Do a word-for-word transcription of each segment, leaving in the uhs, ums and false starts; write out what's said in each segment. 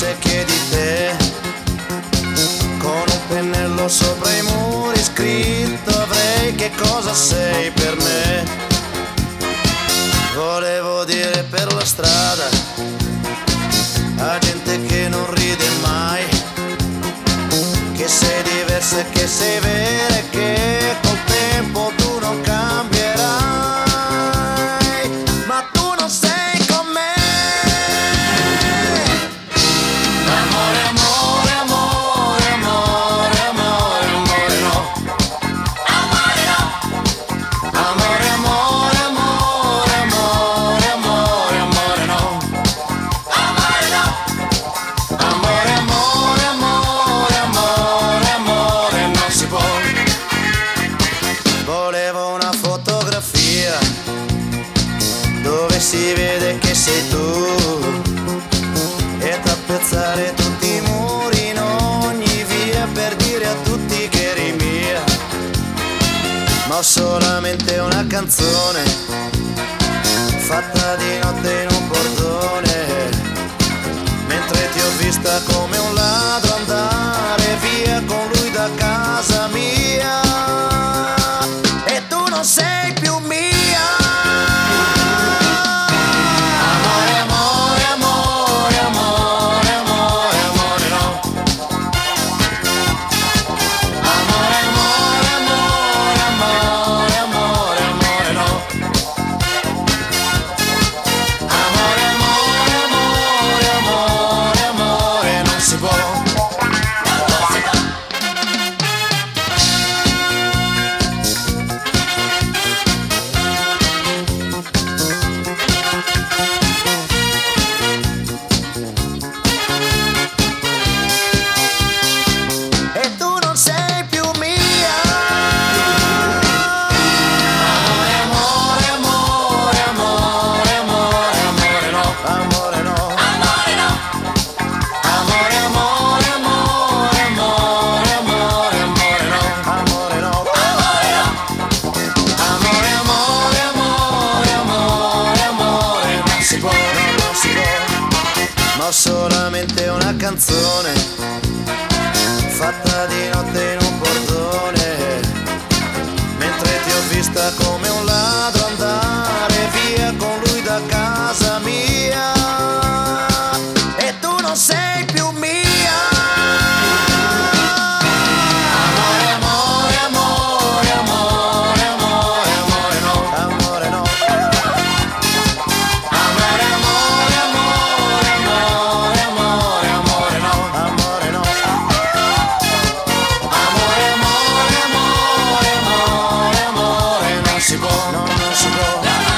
forse chiedi te, con un pennello sopra i muri scritto avrei che cosa sei per me. Volevo dire per la strada a gente che non ride mai, che sei diversa e che sei vera e che col tempo tu non cambierai, ma tu non sei con me. Amore, amore, amore, amore, amore, amore no. Amore no. Amore, amore, amore, amore, amore, amore no. Amore no. Amore, amore, amore, amore, amore non si può. Volevo una fotografia dove si vede che sei tu e tappezzare tutti i muri in ogni via per dire a tutti che eri mia. Ma ho solamente una canzone fatta di notte in un portone, mentre ti ho vista come un ladro andare via con lui da casa mia, e tu non sei più mia. Amore, amore, amore, amore, amore, amore no. Amore, amore, amore, amore, amore, amore no. Amore, amore, amore, amore, amore non si può. E tu non sei più mia. Amore, amore, amore, amore, amore, amore no. Amore no. Amore no. Amore, amore, amore, amore, amore, amore no. Amore no. Amore no. Amore, amore, amore, amore, amore non si può, non si può. Ma ho solamente una canzone fatta di notte in un portone, mentre ti ho vista come un ladro andare via con lui da casa mia, e tu non sei più mia. Amore, amore, amore, amore, amore, amore no. Amore no. Amore, amore, amore, amore, amore, amore no. Amore no. Amore, amore, amore, amore, amore non si può, no, non si può.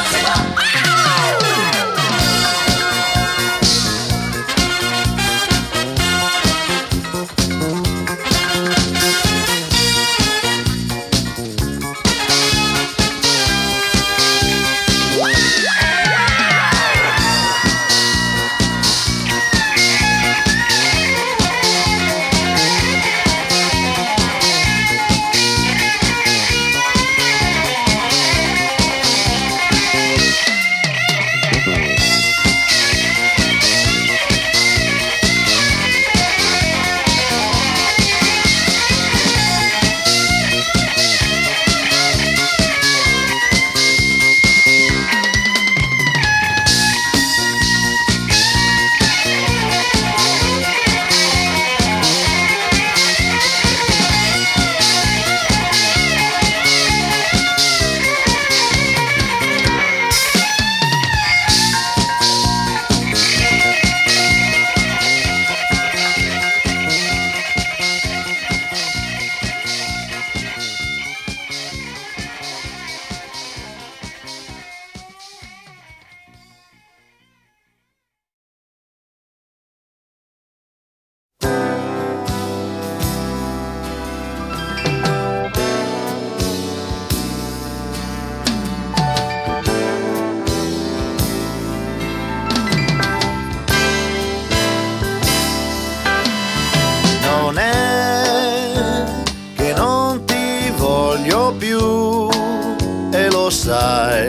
sai,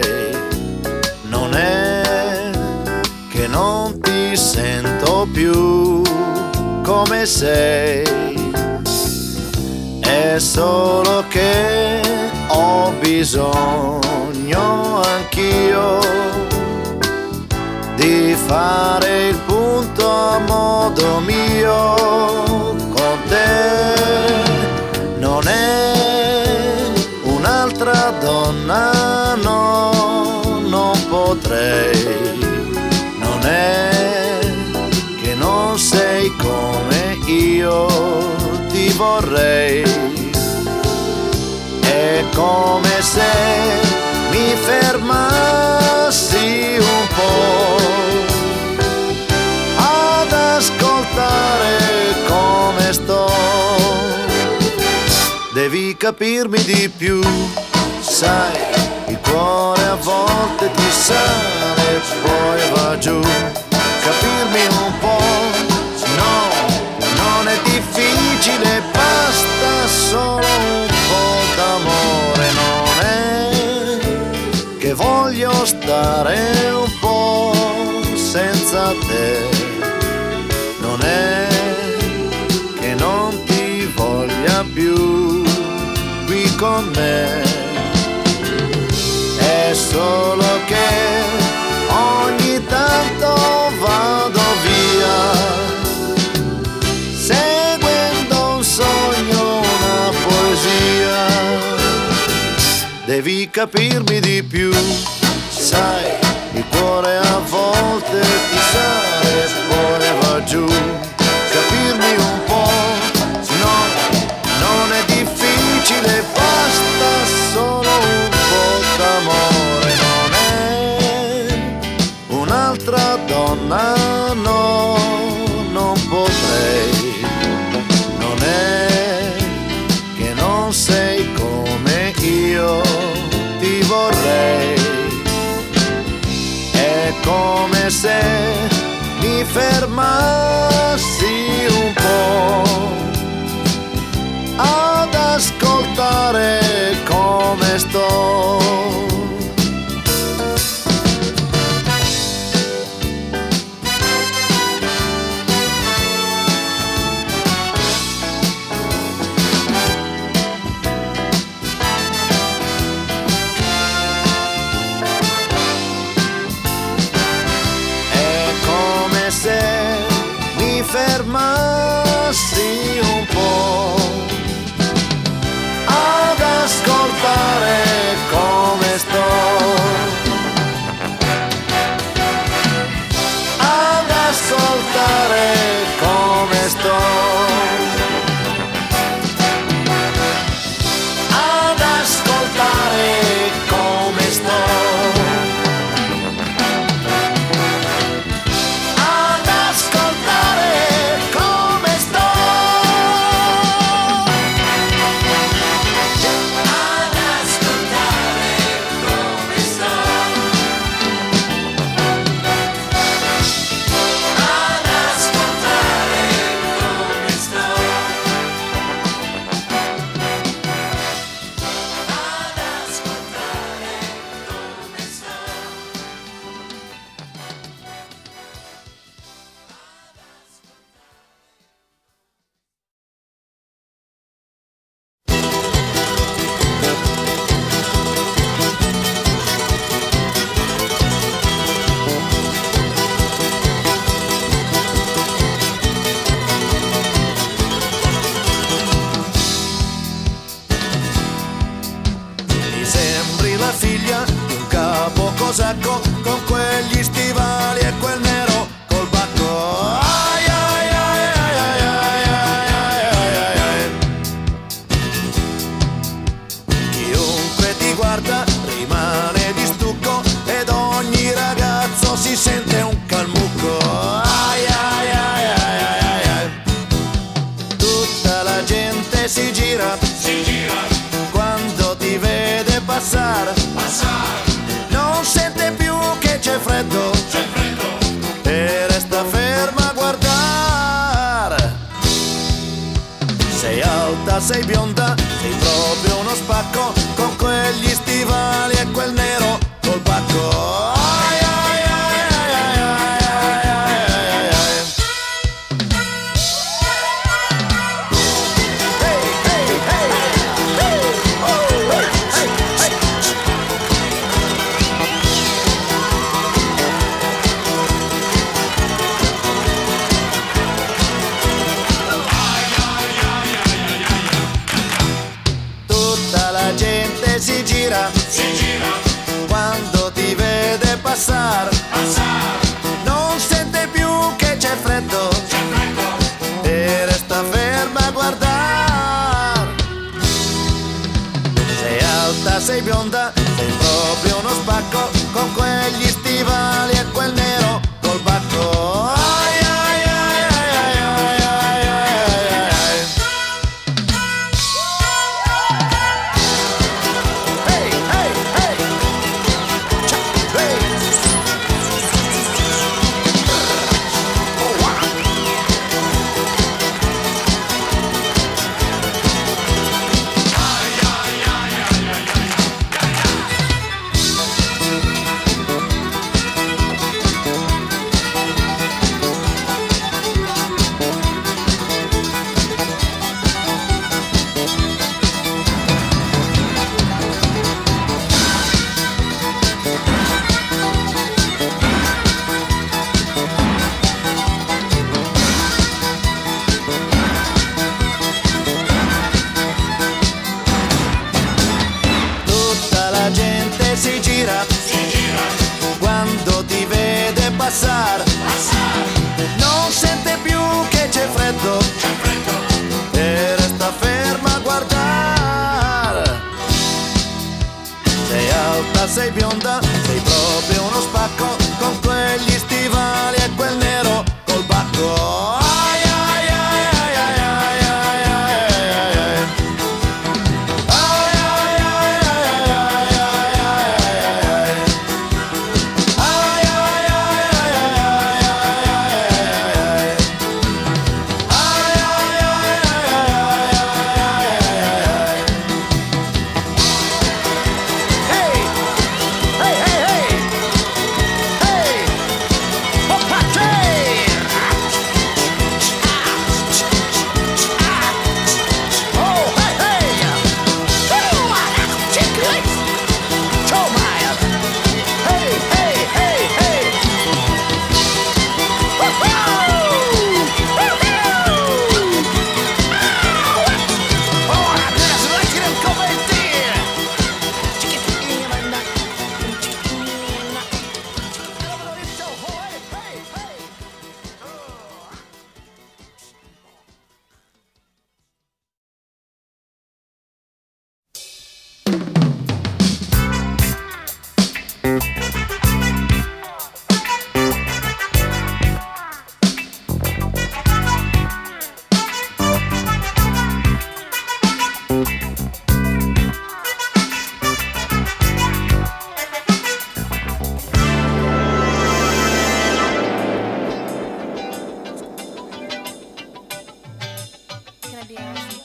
non è che non ti sento più. come sei, è solo che ho bisogno anch'io di fare il punto a modo mio con te. Non è un'altra donna, no, non potrei. Non è che non sei come io ti vorrei. È come se mi fermassi un po' ad ascoltare come sto. Devi capirmi di più, sai, il cuore a volte ti sale e poi va giù. Capirmi un po', no, non è difficile, basta solo un po' d'amore. Non è che voglio stare un po' senza te, non è che non ti voglia più qui con me, è solo che ogni tanto vado via seguendo un sogno, una poesia. Devi capirmi di più, sai, il cuore a volte ti sale e poi va giù. Capirmi un po', no, non è difficile, basta solo un po' d'amore. Non è un'altra donna, no, non potrei. Non è che non sei come io ti vorrei. È come se mi fermassi un po' ad ascoltare come sto. Fermassi un po' ad ascoltare come sto, ad ascoltare come sto, ad ascoltare come sto. Sacco con quegli stivali e quel nero col bacco. Ai ai ai ai ai ai ai ai ai ai. Chiunque ti guarda rimane di stucco ed ogni ragazzo si sente un calmucco. Ai ai ai ai ai ai. Tutta la gente si gira, si gira quando ti vede passare, passare. Non sente più che c'è freddo, c'è freddo, e resta ferma a guardare. Sei alta, sei bionda, sei proprio uno spacco con quegli stivali e quel nero col bacco. Ai ai ai ai ai ai ai ai ai. bionda, sei proprio uno spacco, con quegli stivali e quel nero col bacco. Ai ai ai ai ai ai ai ai ai. Hey hey hey. Ciao, hey. Oh wow. Tutta la gente si gira, si gira, quando ti vede passare, passare, non sente più che c'è freddo, c'è freddo, e resta ferma a guardare. Sei alta, sei bionda, sei proprio uno spacco, con quegli stivali e quel nero col bacco. Ai ai ai ai ai ai ai ai ai ai. Ai ai ai ai ai ai ai ai ai. Ai ai ai ai ai ai ai ai ai. Ai ai ai ai ai ai ai ai. Hey! Hey hey hey! Hey! Hoppa hey! Oh hey hey! Oh, check it! Ciao Maya! Hey hey hey hey! Woohoo! Woohoo! Oh, adesso leggere un commentiere! Chiquittina, chiquittina. Hey hey! Can I be honest?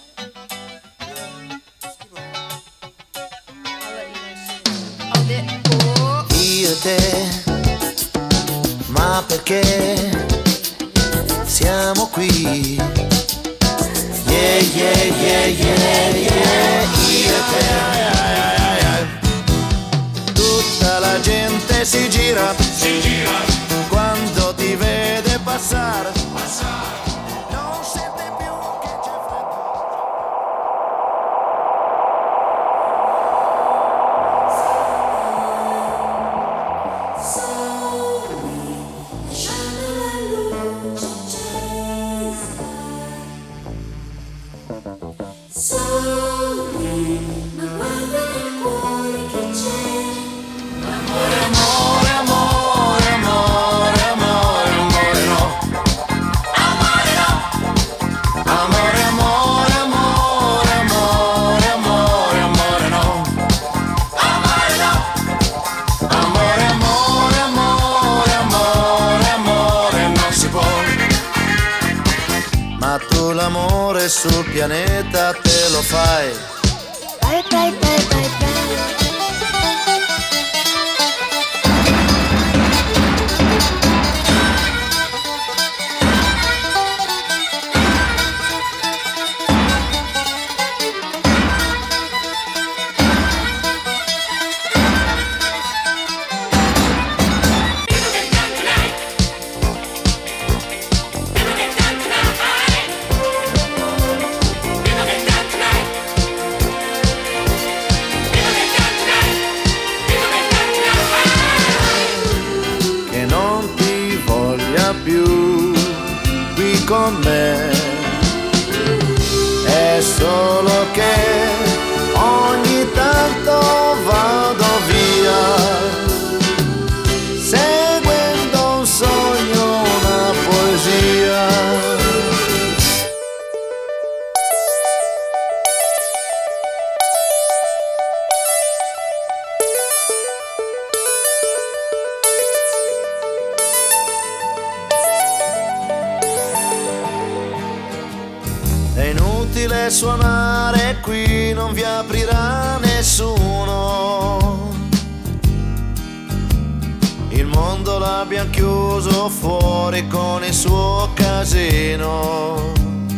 I'll let you know. Oh, that. Oh. Io e te, ma perché siamo qui? Yeah, yeah, yeah, yeah, yeah. Io e te, ai, ai, ai, ai. Tutta la gente si gira, si gira, quando ti vede passare, passare, non sente più che c'è freddo. amore, amore, amore, amore, amore, amore, no, amore, no, amore, amore, amore, amore, amore, amore, no, amore, no, amore, amore, amore, amore, amore, non si può. Ma tu l'amore sul pianeta te lo fai. Bye, bye, bye, bye, bye. Più qui con me, è solo che ogni tanto va È inutile suonare qui, non vi aprirà nessuno. Il mondo l'abbiamo chiuso fuori con il suo casino.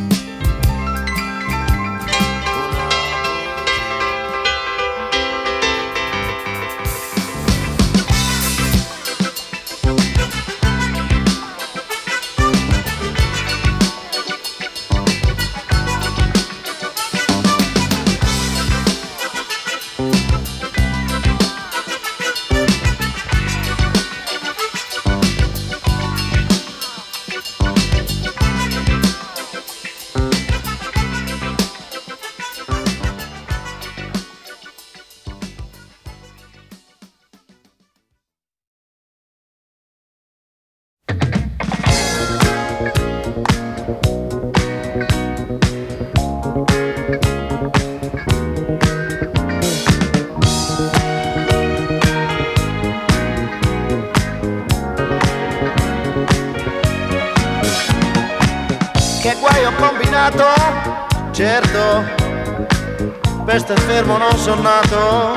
Che guai ho combinato? Certo, per star fermo non son nato.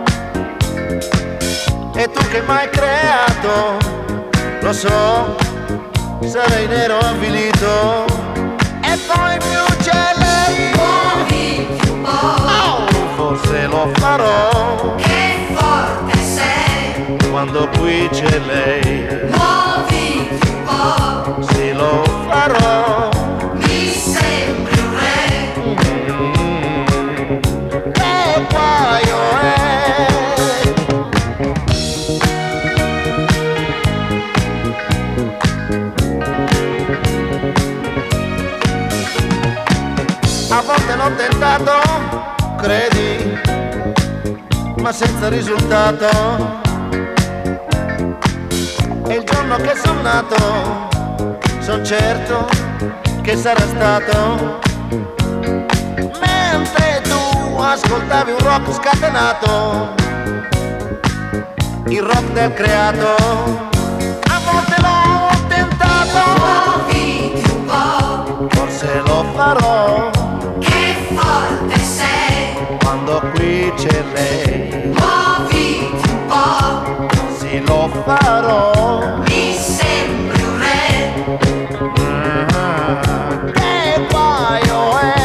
E tu che m'hai creato? Lo so, sarei nero avvilito. E poi più c'è lei. Muovi più un po', Oh, forse lo farò che forte sei. quando qui c'è lei. Muovi più un po', Sì, lo farò. mi sembri un re. Che guaio è? A volte l'ho tentato, credi, ma senza risultato. E il giorno che son nato, son certo che sarà stato mentre tu ascoltavi un rock scatenato, il rock del creato. A volte l'ho tentato, Muovi più un po', forse lo farò che forte sei. quando qui c'è lei. Muovi più un po', Sì, lo farò. mi sembri un re. Che guaio è?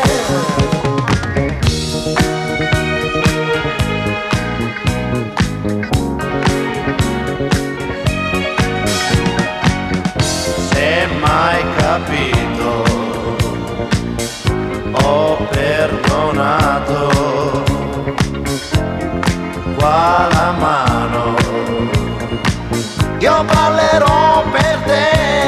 Se mai capito, ho perdonato. Qua la mano, io ballerò per te.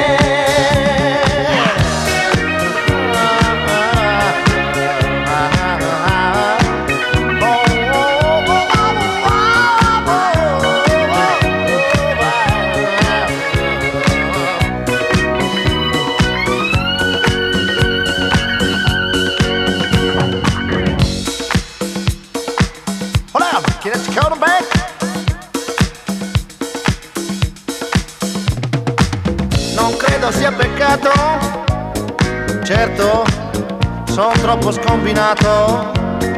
Hold on, can I call them back? Non credo sia peccato, certo, sono troppo scombinato.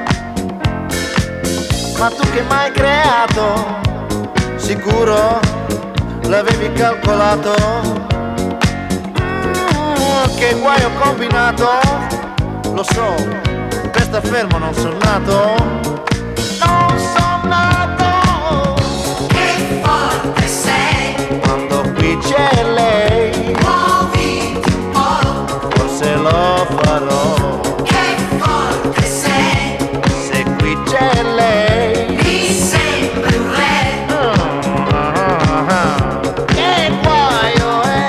Ma tu che m'hai creato, sicuro l'avevi calcolato. Mm, che guai ho combinato, lo so, per star fermo non son nato. Non son nato Che forte sei. quando qui c'è lei. Muovi più un po', Forse lo farò che forte sei. se qui c'è lei. Mi sembri un re. Che guaio è?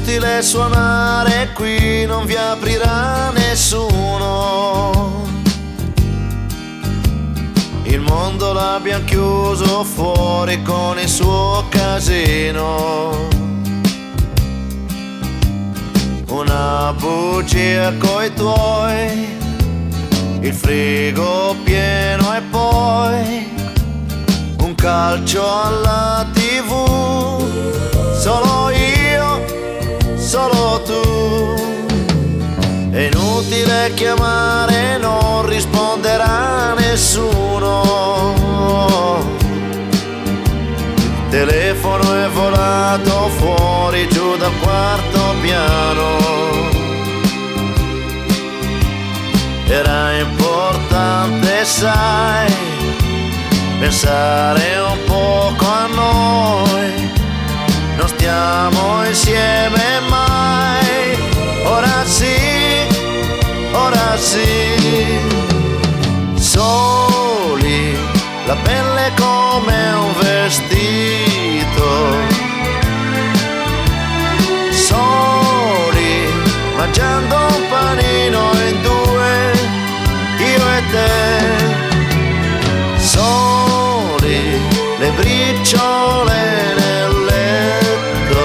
inutile suonare qui, non vi aprirà nessuno. Il mondo l'abbiamo chiuso fuori con il suo casino. Una bugia coi tuoi, il frigo pieno e poi un calcio alla tivù. Solo io, solo tu. È inutile chiamare, non risponderà nessuno. Il telefono è volato fuori giù dal quarto piano. Era importante, sai, pensare un poco a noi. Non stiamo insieme mai. Ora sì, ora sì. Soli, la pelle come un vestito. Soli, mangiando un panino in due, io e te. Soli, le briciole nel letto.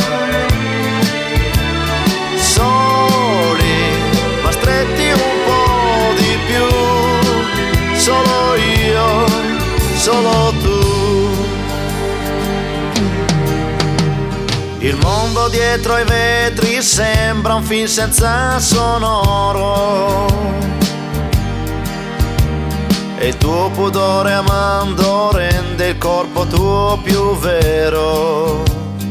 Soli, ma stretti un po' di più. Solo io, solo tu. Il mondo dietro ai vetri sembra un film senza sonoro. E il tuo pudore amando rende il corpo tuo più vero.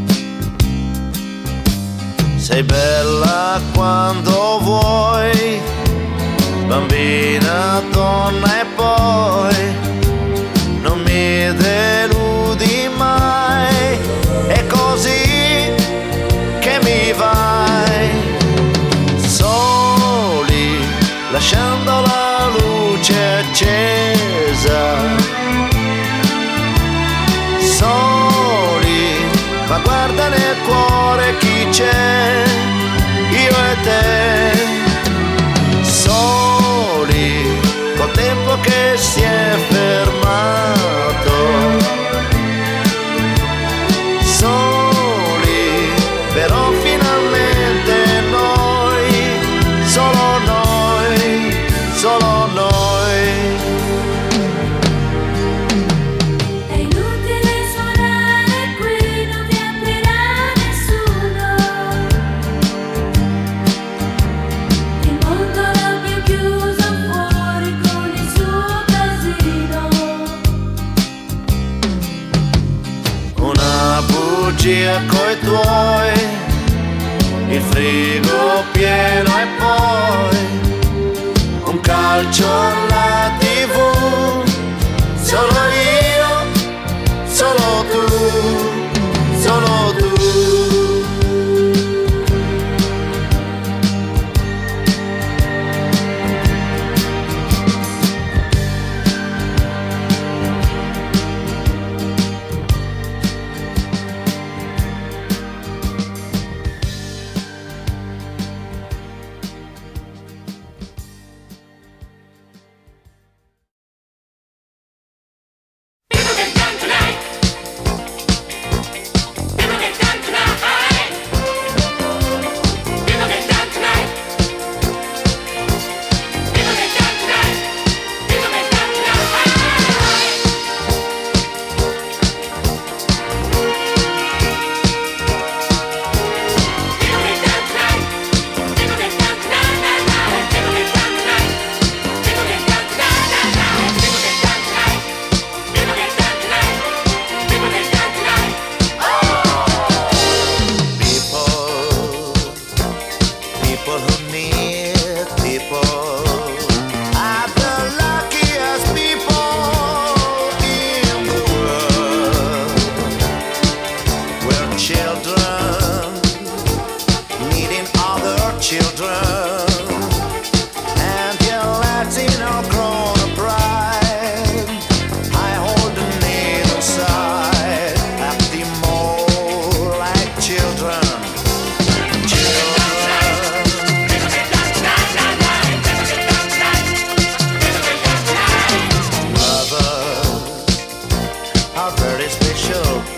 Sei bella quando vuoi, bambina, donna e poi non mi deludi mai. È così che mi vai. Soli, lasciando la luce accesa. Soli, ma guarda nel cuore chi c'è, io e te. Soli, col tempo che si è fermato. Soli, però finalmente noi, solo noi, solo noi. È inutile suonare qui, non vi aprirà nessuno. Il mondo l'abbiamo chiuso fuori con il suo casino. Una bugia coi tuoi, il frigo pieno e poi un calcio alla tivù. Solo io, solo tu, solo tu.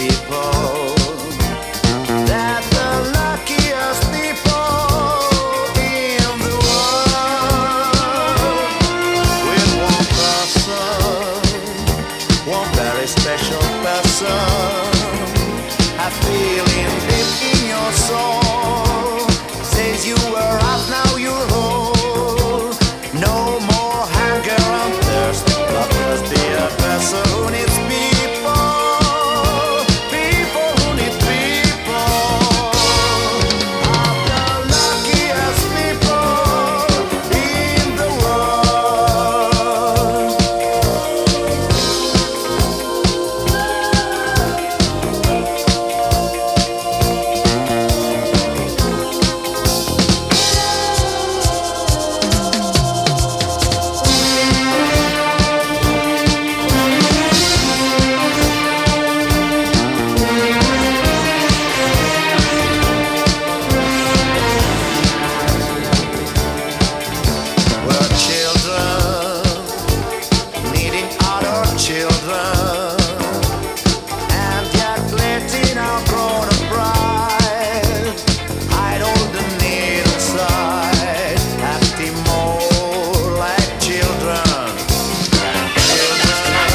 people. They're the luckiest people in the world. With one person, one very special person, a feeling deep in your soul says you were out, now you're whole. No more hunger and thirst, but must be a person who needs people, people who need people. Are the luckiest people in the world. We're children needing other children, and yet letting our grown up pride hide all the need inside, acting more like children than children.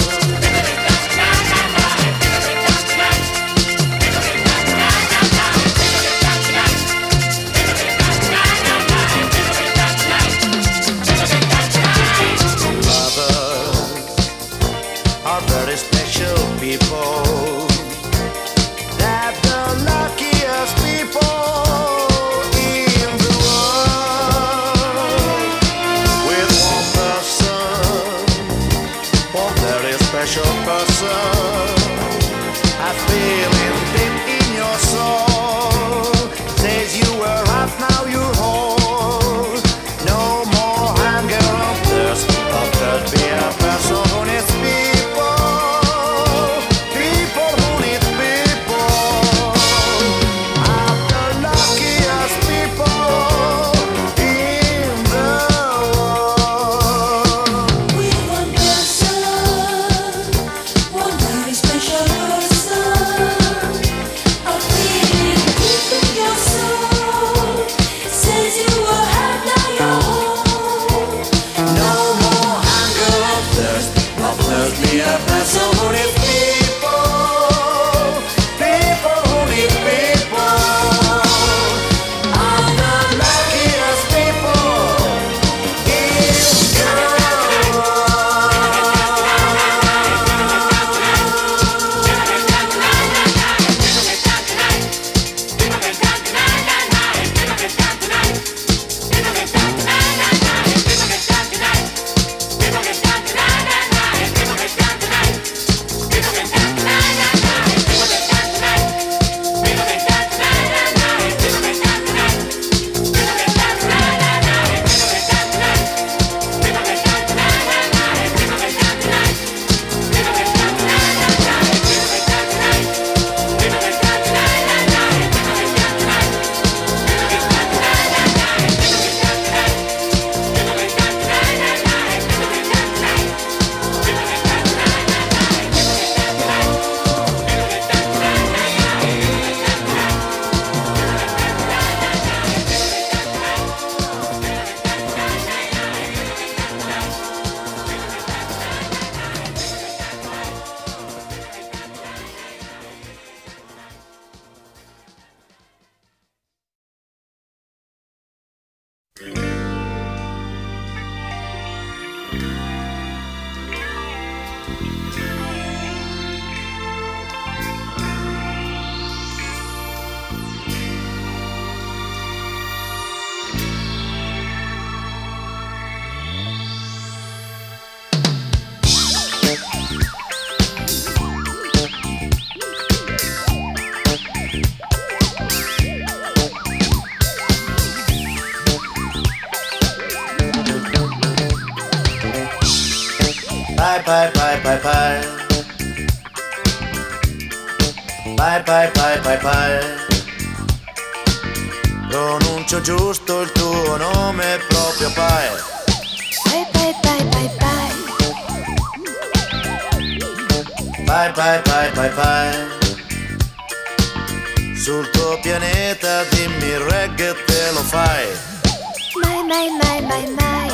Mothers are very special people. They're the luckiest people in the world. With one person, one very special person, a feeling deep in your soul says you were out, now you're whole. No more hunger and thirst, but there'd be a person who needs people, people who need people. Are the luckiest people in the world. With one person, one very special person, a feeling deep in your soul says you were half, now you're whole. No more hunger and thirst, but there'll be a person who needs people, people who need people. Are the luckiest people in the Bye bye bye bye bye. Bye bye bye bye bye. Pronuncio giusto il tuo nome proprio pai. Bye bye bye bye bye. Bye bye bye bye bye. sul tuo pianeta, dimmi il reggae te lo fai. Mai, mai, mai, mai, mai.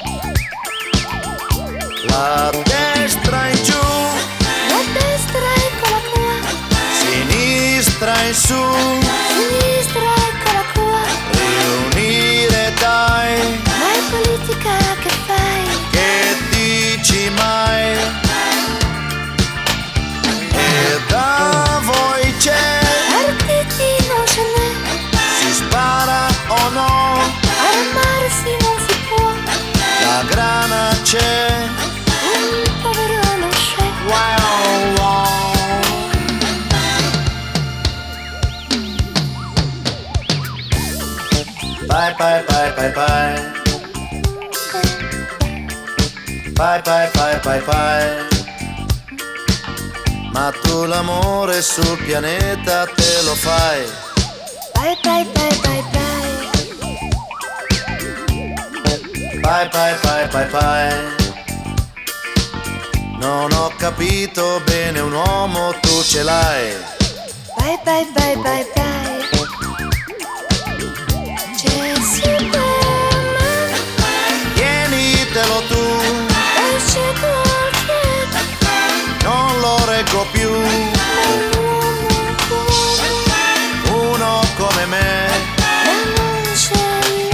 La destra in giù, La destra eccola qua, sinistra in su, sinistra eccola qua. riunire dai, Ma è politica che fai? che dici mai? E da voi c'è, Partiti non ce n'è, si spara o no? armarsi non si può. La grana c'è, Un povero non c'è. wow, wow. Bye bye bye bye bye. Bye bye bye bye bye. Ma tu l'amore sul pianeta te lo fai. Bye, bye, bye, bye, bye. Bye bye bye bye bye. Non ho capito bene un uomo, tu ce l'hai. Bye, bye, bye, bye, bye. C'è Superman, Tienitelo tu, esce qualche non lo reggo più. Uno come me, e non c'è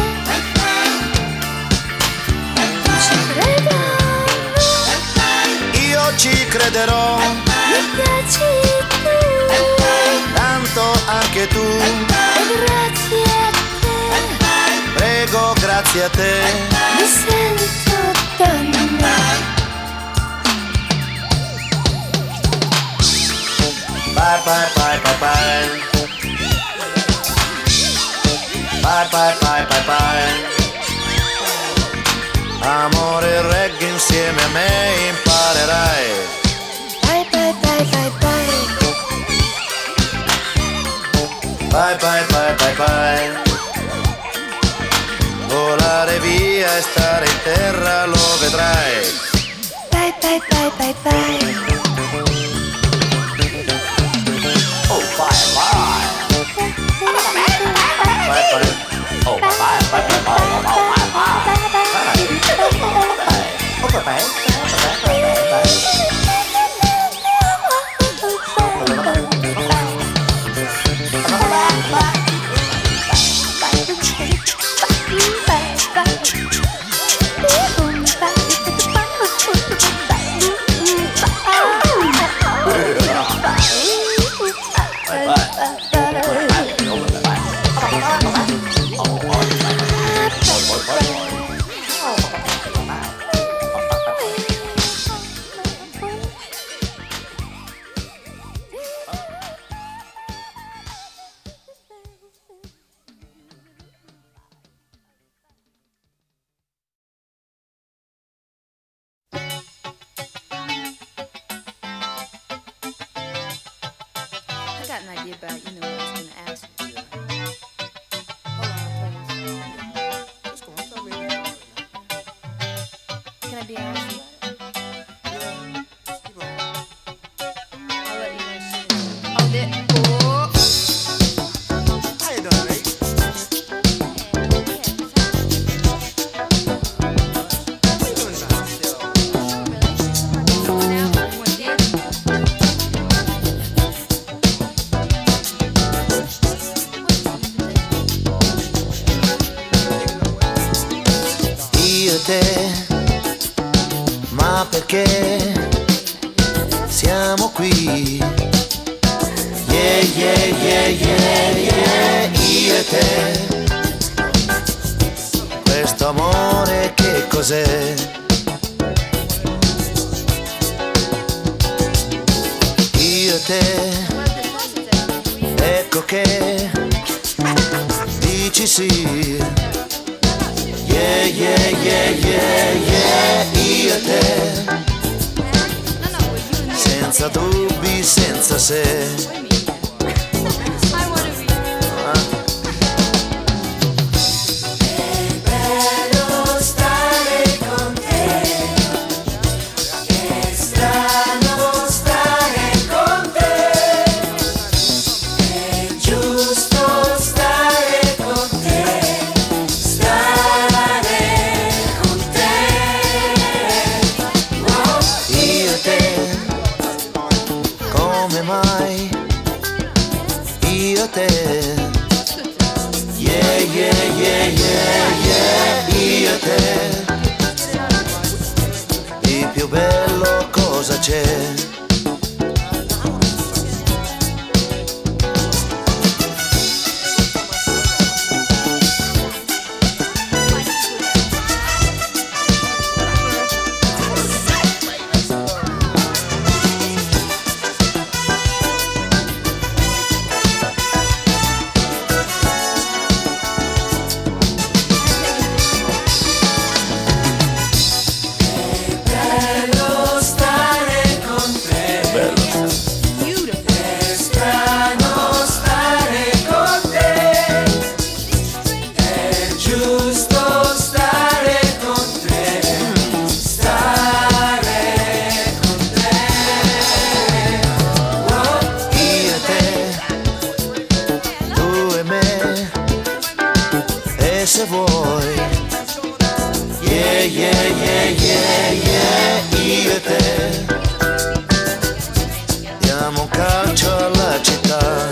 non ci credono. io ci crederò, Mi piaci tu tanto anche tu. e grazie a te Prego, grazie a te. mi sento donna. Bye bye bye bye bye. Bye bye bye bye bye. Amore e reggae insieme a me imparerai. Bye, bye, bye, bye, bye. Bye bye bye bye bye. Volare via e stare in terra lo vedrai. Bye, bye, bye, bye, bye. Oh bye bye. Bye bye. Oh bye bye bye bye bye bye bye. Oh bye bye. I got an idea about, you know, what I was going to ask you. Hold on, please. Can I be honest about it? I'll let you know soon. Oh, there. Oh. How you doing, mate? Io e te, ma perché siamo qui? Yeah, yeah, yeah, yeah, yeah, io e te. Questo amore che cos'è? Io e te, ecco che dici sì. Yeah, yeah, yeah, yeah, yeah, io e te, senza dubbi, senza se. Bello stare con te, è strano stare con te, è giusto. io e te. Di più bello cosa c'è? Bello stare con te, è strano stare con te, è giusto stare con te, stare con te. Oh, Io e te, tu e me, e se vuoi, yeah, yeah, yeah, yeah, yeah, io e te, diamo un calcio alla città.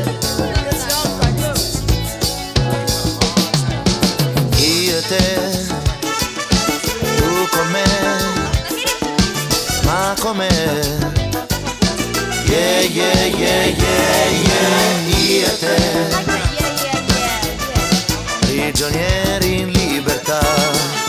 Io e te, tu con me, ma con me, yeah, yeah, yeah, yeah, yeah, io e te, prigionieri in libertà.